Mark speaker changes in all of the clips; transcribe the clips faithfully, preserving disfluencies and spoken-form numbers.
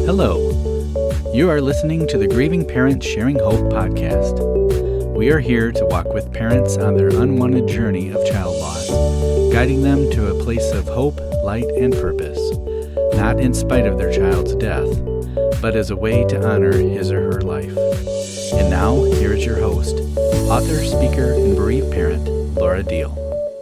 Speaker 1: Hello. You are listening to the Grieving Parents Sharing Hope podcast. We are here to walk with parents on their unwanted journey of child loss, guiding them to a place of hope, light, and purpose, not in spite of their child's death, but as a way to honor his or her life. And now, here is your host, author, speaker, and bereaved parent, Laura Deal.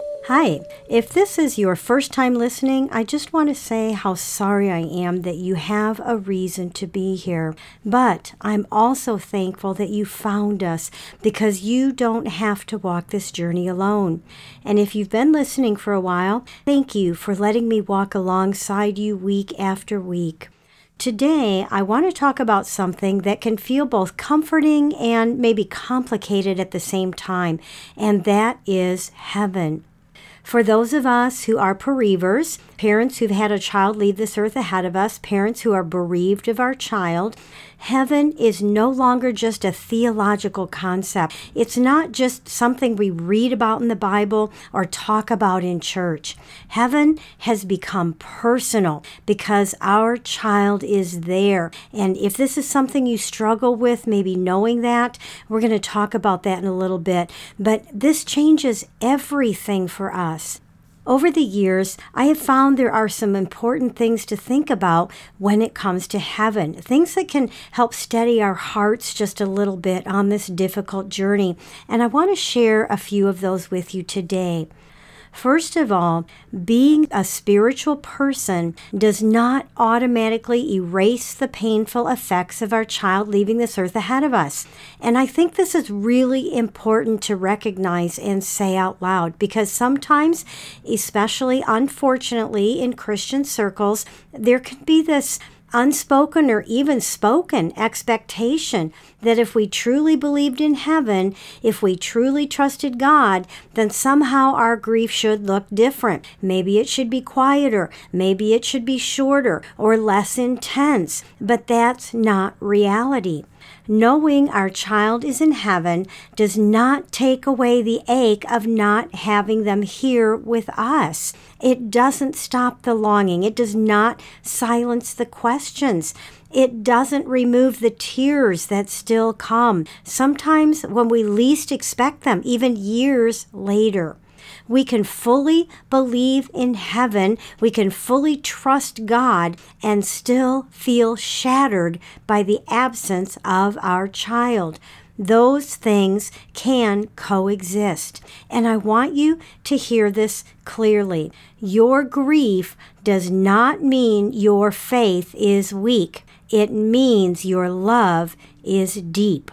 Speaker 2: Hi, if this is your first time listening, I just want to say how sorry I am that you have a reason to be here. But I'm also thankful that you found us because you don't have to walk this journey alone. And if you've been listening for a while, thank you for letting me walk alongside you week after week. Today, I want to talk about something that can feel both comforting and maybe complicated at the same time, and that is heaven. For those of us who are bereavers, parents who've had a child leave this earth ahead of us, parents who are bereaved of our child, heaven is no longer just a theological concept. It's not just something we read about in the Bible or talk about in church. Heaven has become personal because our child is there. And if this is something you struggle with, maybe knowing that, we're going to talk about that in a little bit. But this changes everything for us. Over the years, I have found there are some important things to think about when it comes to heaven, things that can help steady our hearts just a little bit on this difficult journey. And I want to share a few of those with you today. First of all, being a spiritual person does not automatically erase the painful effects of our child leaving this earth ahead of us. And I think this is really important to recognize and say out loud because sometimes, especially unfortunately in Christian circles, there can be this unspoken or even spoken expectation that if we truly believed in heaven, if we truly trusted God, then somehow our grief should look different. Maybe it should be quieter, maybe it should be shorter or less intense, but that's not reality. Knowing our child is in heaven does not take away the ache of not having them here with us. It doesn't stop the longing. It does not silence the questions. It doesn't remove the tears that still come, sometimes when we least expect them, even years later. We can fully believe in heaven, we can fully trust God, and still feel shattered by the absence of our child. Those things can coexist. And I want you to hear this clearly. Your grief does not mean your faith is weak. It means your love is deep.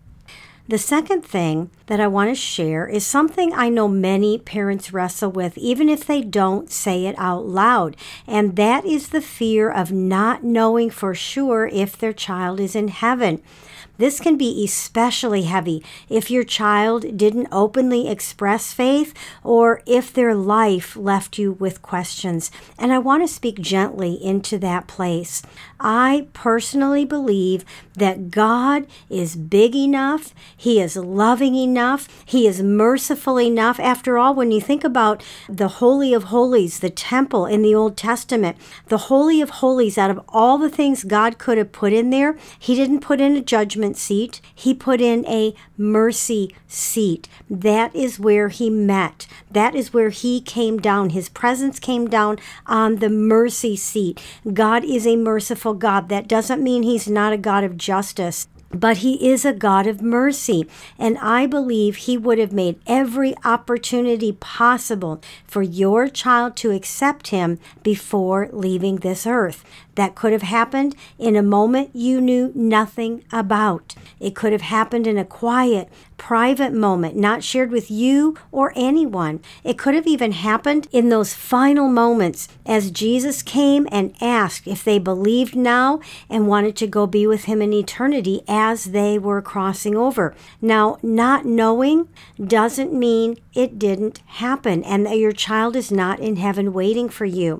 Speaker 2: The second thing that I want to share is something I know many parents wrestle with, even if they don't say it out loud, and that is the fear of not knowing for sure if their child is in heaven. This can be especially heavy if your child didn't openly express faith or if their life left you with questions. And I want to speak gently into that place. I personally believe that God is big enough, He is loving enough, He is merciful enough. After all, when you think about the Holy of Holies, the temple in the Old Testament, the Holy of Holies, out of all the things God could have put in there, He didn't put in a judgment seat. He put in a mercy seat. That is where He met. That is where He came down. His presence came down on the mercy seat. God is a merciful God. That doesn't mean He's not a God of justice, but He is a God of mercy. And I believe He would have made every opportunity possible for your child to accept Him before leaving this earth. That could have happened in a moment you knew nothing about. It could have happened in a quiet, private moment, not shared with you or anyone. It could have even happened in those final moments as Jesus came and asked if they believed now and wanted to go be with Him in eternity as they were crossing over. Now, not knowing doesn't mean it didn't happen and that your child is not in heaven waiting for you.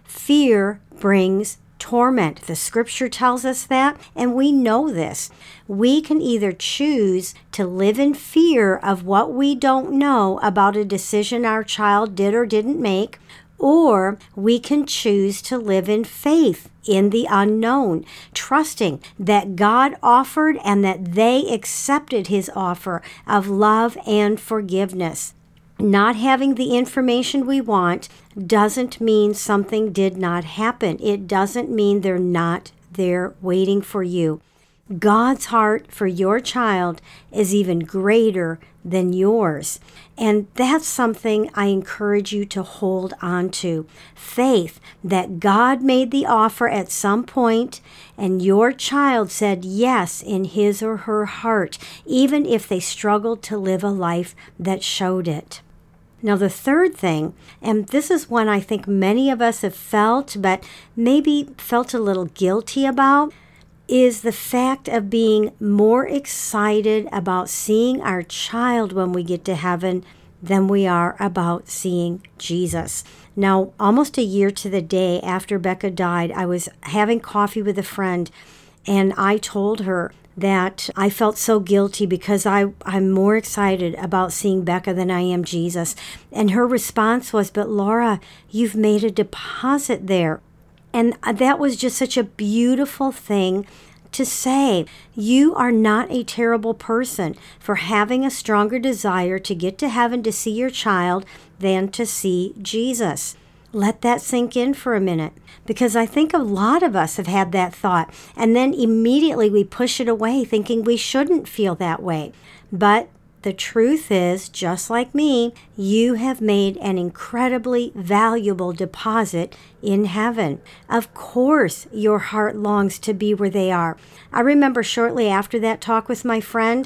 Speaker 2: Fear brings torment. The scripture tells us that, and we know this. We can either choose to live in fear of what we don't know about a decision our child did or didn't make, Or we can choose to live in faith in the unknown, trusting that God offered and that they accepted his offer of love and forgiveness. Not having the information we want doesn't mean something did not happen. It doesn't mean they're not there waiting for you. God's heart for your child is even greater than yours. And that's something I encourage you to hold on to. Faith that God made the offer at some point and your child said yes in his or her heart, even if they struggled to live a life that showed it. Now, the third thing, and this is one I think many of us have felt, but maybe felt a little guilty about, is the fact of being more excited about seeing our child when we get to heaven than we are about seeing Jesus. Now, almost a year to the day after Becca died, I was having coffee with a friend, and I told her that I felt so guilty because I, I'm more excited about seeing Becca than I am Jesus. And her response was, "But Laura, you've made a deposit there." And that was just such a beautiful thing to say. You are not a terrible person for having a stronger desire to get to heaven to see your child than to see Jesus. Let that sink in for a minute, because I think a lot of us have had that thought, and then immediately we push it away thinking we shouldn't feel that way. But the truth is, just like me, you have made an incredibly valuable deposit in heaven. Of course, your heart longs to be where they are. I remember shortly after that talk with my friend,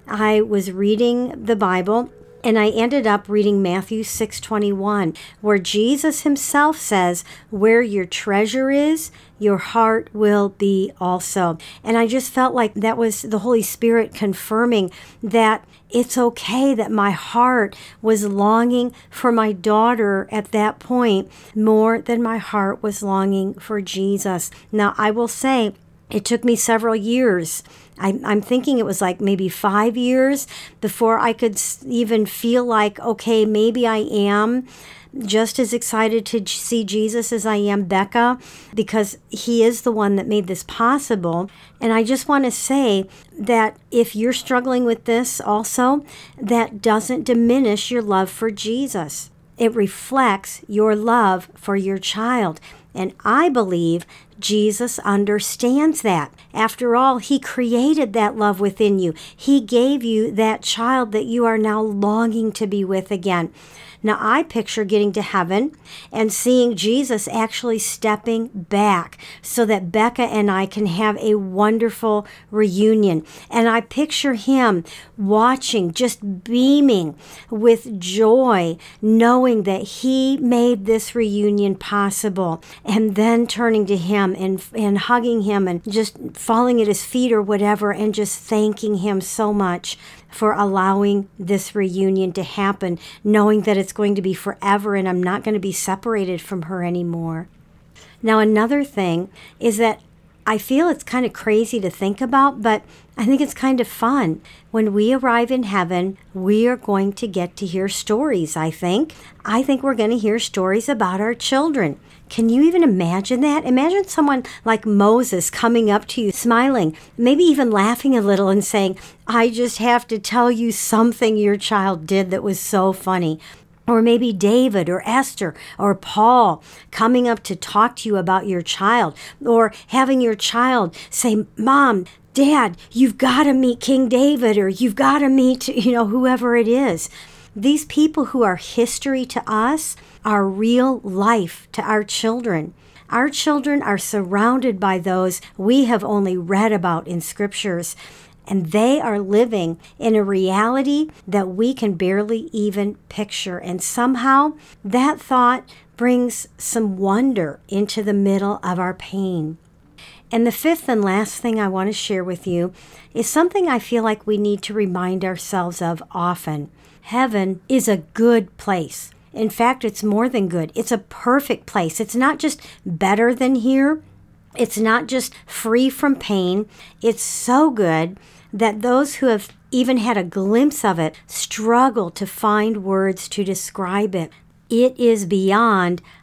Speaker 2: I was reading the Bible, and I ended up reading Matthew six twenty-one, where Jesus himself says, "Where your treasure is, your heart will be also." And I just felt like that was the Holy Spirit confirming that it's okay that my heart was longing for my daughter at that point more than my heart was longing for Jesus. Now, I will say, it took me several years. I, I'm thinking it was like maybe five years before I could even feel like, okay, maybe I am just as excited to see Jesus as I am Becca, because he is the one that made this possible. And I just want to say that if you're struggling with this also, that doesn't diminish your love for Jesus. It reflects your love for your child. And I believe Jesus understands that. After all, he created that love within you. He gave you that child that you are now longing to be with again. Now, I picture getting to heaven and seeing Jesus actually stepping back so that Becca and I can have a wonderful reunion. And I picture him watching, just beaming with joy, knowing that he made this reunion possible, and then turning to him and, and hugging him and just falling at his feet or whatever and just thanking him so much for allowing this reunion to happen, knowing that it's going to be forever and I'm not going to be separated from her anymore. Now, another thing is that I feel it's kind of crazy to think about, but I think it's kind of fun. When we arrive in heaven, we are going to get to hear stories, I think. I think we're going to hear stories about our children. Can you even imagine that? Imagine someone like Moses coming up to you, smiling, maybe even laughing a little and saying, "I just have to tell you something your child did that was so funny." Or maybe David or Esther or Paul coming up to talk to you about your child, or having your child say, "Mom, Dad, you've got to meet King David," or "You've got to meet, you know, whoever it is." These people who are history to us are real life to our children. Our children are surrounded by those we have only read about in scriptures, and they are living in a reality that we can barely even picture. And somehow that thought brings some wonder into the middle of our pain. And the fifth and last thing I want to share with you is something I feel like we need to remind ourselves of often. Heaven is a good place. In fact, it's more than good. It's a perfect place. It's not just better than here. It's not just free from pain. It's so good that those who have even had a glimpse of it struggle to find words to describe it. It is beyond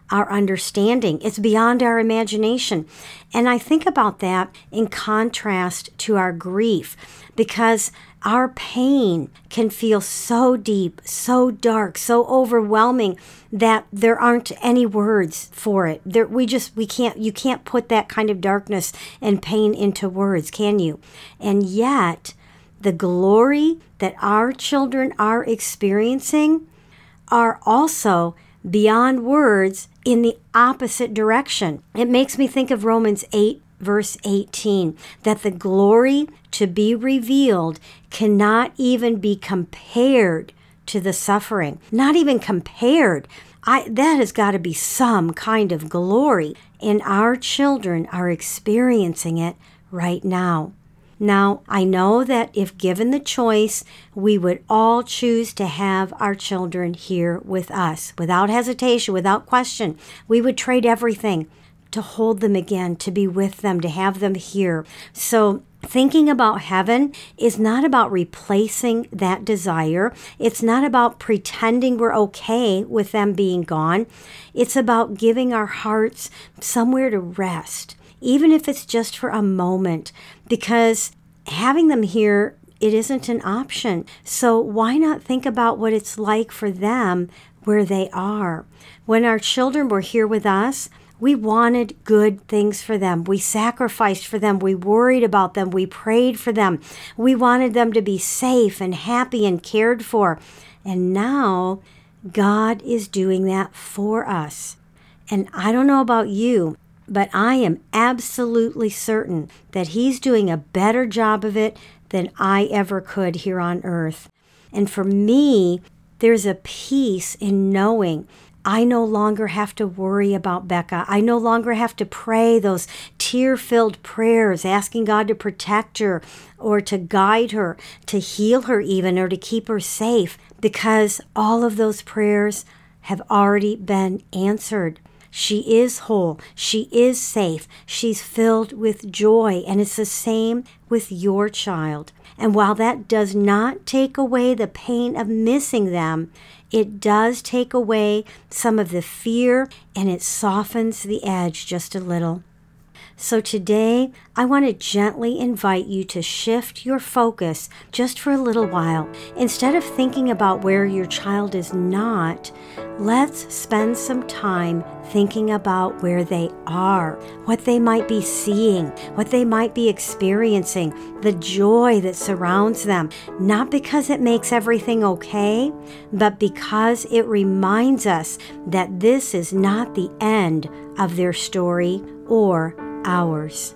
Speaker 2: our understanding. It's beyond our imagination. And I think about that in contrast to our grief, because our pain can feel so deep, so dark, so overwhelming that there aren't any words for it. There, we just, we can't, you can't put that kind of darkness and pain into words, can you? And yet, the glory that our children are experiencing are also beyond words in the opposite direction. It makes me think of Romans eight, verse eighteen, that the glory to be revealed cannot even be compared to the suffering. Not even compared. I, that has got to be some kind of glory. And our children are experiencing it right now. Now, I know that if given the choice, we would all choose to have our children here with us. Without hesitation, without question, we would trade everything to hold them again, to be with them, to have them here. So thinking about heaven is not about replacing that desire. It's not about pretending we're okay with them being gone. It's about giving our hearts somewhere to rest, even if it's just for a moment, because having them here, it isn't an option. So why not think about what it's like for them where they are? When our children were here with us, we wanted good things for them. We sacrificed for them. We worried about them. We prayed for them. We wanted them to be safe and happy and cared for. And now God is doing that for us. And I don't know about you, but I am absolutely certain that He's doing a better job of it than I ever could here on earth. And for me, there's a peace in knowing I no longer have to worry about Becca. I no longer have to pray those tear-filled prayers, asking God to protect her or to guide her, to heal her even, or to keep her safe, because all of those prayers have already been answered. She is whole. She is safe. She's filled with joy. And it's the same with your child. And while that does not take away the pain of missing them, it does take away some of the fear, and it softens the edge just a little. So today, I want to gently invite you to shift your focus just for a little while. Instead of thinking about where your child is not, let's spend some time thinking about where they are, what they might be seeing, what they might be experiencing, the joy that surrounds them, not because it makes everything okay, but because it reminds us that this is not the end of their story or ours.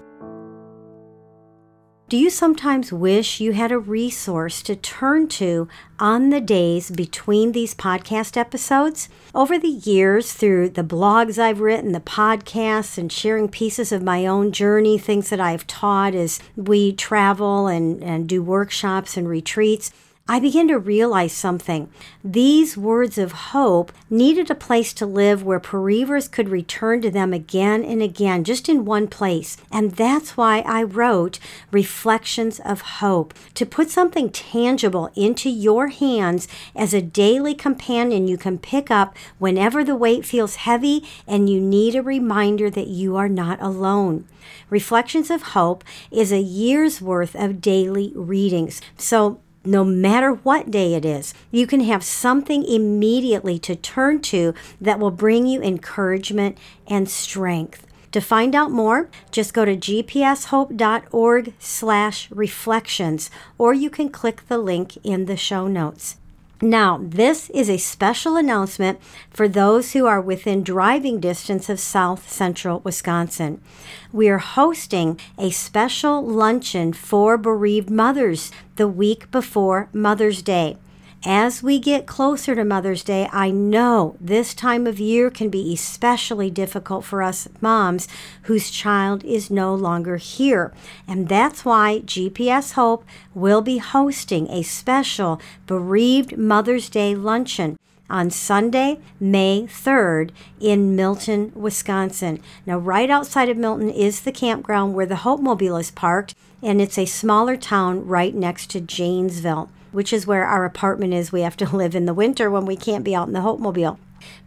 Speaker 2: Do you sometimes wish you had a resource to turn to on the days between these podcast episodes? Over the years, through the blogs I've written, the podcasts, and sharing pieces of my own journey, things that I've taught as we travel and, and do workshops and retreats, I began to realize something. These words of hope needed a place to live where bereavers could return to them again and again, just in one place. And that's why I wrote Reflections of Hope, to put something tangible into your hands as a daily companion you can pick up whenever the weight feels heavy and you need a reminder that you are not alone. Reflections of Hope is a year's worth of daily readings. So no matter what day it is, you can have something immediately to turn to that will bring you encouragement and strength. To find out more, just go to gpshope.org slash reflections, or you can click the link in the show notes. Now, this is a special announcement for those who are within driving distance of South Central Wisconsin. We are hosting a special luncheon for bereaved mothers the week before Mother's Day. As we get closer to Mother's Day, I know this time of year can be especially difficult for us moms whose child is no longer here. And that's why G P S Hope will be hosting a special Bereaved Mother's Day luncheon on Sunday, May third in Milton, Wisconsin. Now, right outside of Milton is the campground where the Hope Mobile is parked, and it's a smaller town right next to Janesville, which is where our apartment is. We have to live in the winter when we can't be out in the Hope Mobile.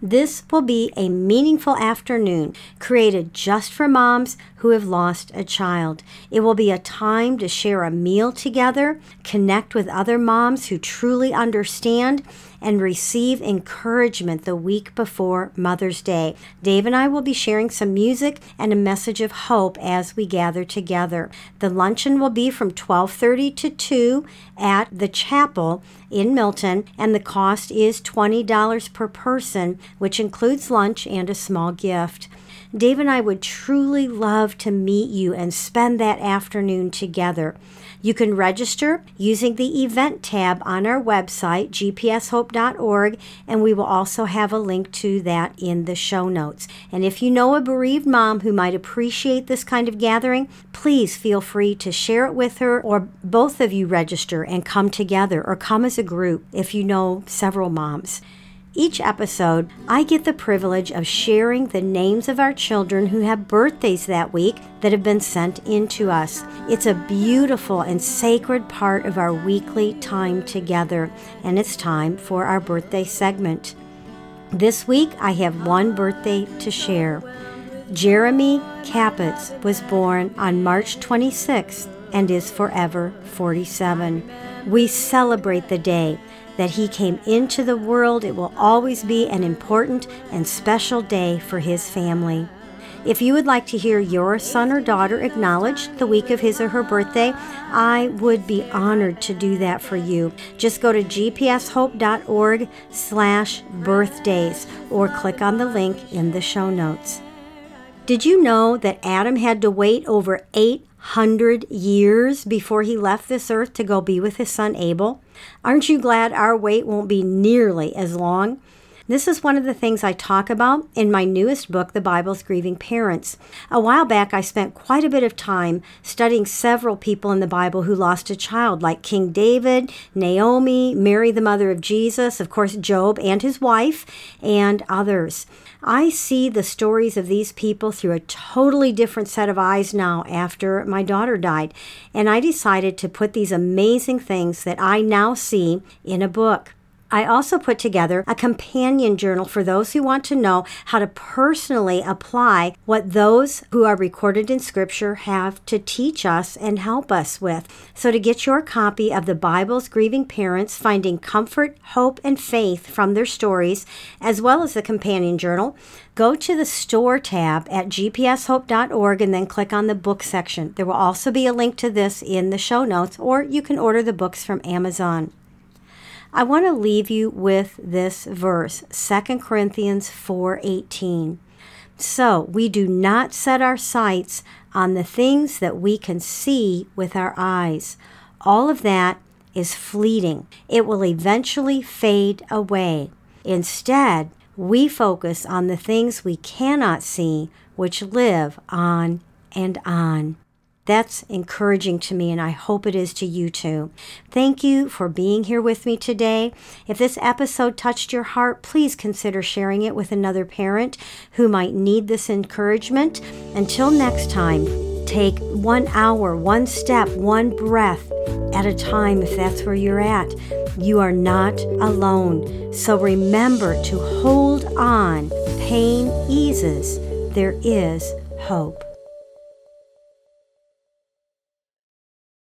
Speaker 2: This will be a meaningful afternoon created just for moms who have lost a child. It will be a time to share a meal together, connect with other moms who truly understand, and receive encouragement the week before Mother's Day. Dave and I will be sharing some music and a message of hope as we gather together. The luncheon will be from twelve thirty to two at the chapel in Milton, and the cost is twenty dollars per person, which includes lunch and a small gift. Dave and I would truly love to meet you and spend that afternoon together. You can register using the event tab on our website, g p s hope dot org, and we will also have a link to that in the show notes. And if you know a bereaved mom who might appreciate this kind of gathering, please feel free to share it with her, or both of you register and come together, or come as a group if you know several moms. Each episode, I get the privilege of sharing the names of our children who have birthdays that week that have been sent in to us. It's a beautiful and sacred part of our weekly time together, and it's time for our birthday segment. This week, I have one birthday to share. Jeremy Capitz was born on March twenty-sixth and is forever forty-seven. We celebrate the day that he came into the world. It will always be an important and special day for his family. If you would like to hear your son or daughter acknowledged the week of his or her birthday, I would be honored to do that for you. Just go to g p s hope dot org slash birthdays or click on the link in the show notes. Did you know that Adam had to wait over eight hundred years before he left this earth to go be with his son Abel? Aren't you glad our wait won't be nearly as long? This is one of the things I talk about in my newest book, The Bible's Grieving Parents. A while back, I spent quite a bit of time studying several people in the Bible who lost a child, like King David, Naomi, Mary, the mother of Jesus, of course, Job and his wife, and others. I see the stories of these people through a totally different set of eyes now after my daughter died, and I decided to put these amazing things that I now see in a book. I also put together a companion journal for those who want to know how to personally apply what those who are recorded in Scripture have to teach us and help us with. So to get your copy of the Bible's Grieving Parents, finding comfort, hope, and faith from their stories, as well as the companion journal, go to the store tab at g p s hope dot org and then click on the book section. There will also be a link to this in the show notes, or you can order the books from Amazon. I want to leave you with this verse, Second Corinthians four eighteen. So we do not set our sights on the things that we can see with our eyes. All of that is fleeting. It will eventually fade away. Instead, we focus on the things we cannot see, which live on and on. That's encouraging to me, and I hope it is to you too. Thank you for being here with me today. If this episode touched your heart, please consider sharing it with another parent who might need this encouragement. Until next time, take one hour, one step, one breath at a time if that's where you're at. You are not alone. So remember to hold on. Pain eases. There is hope.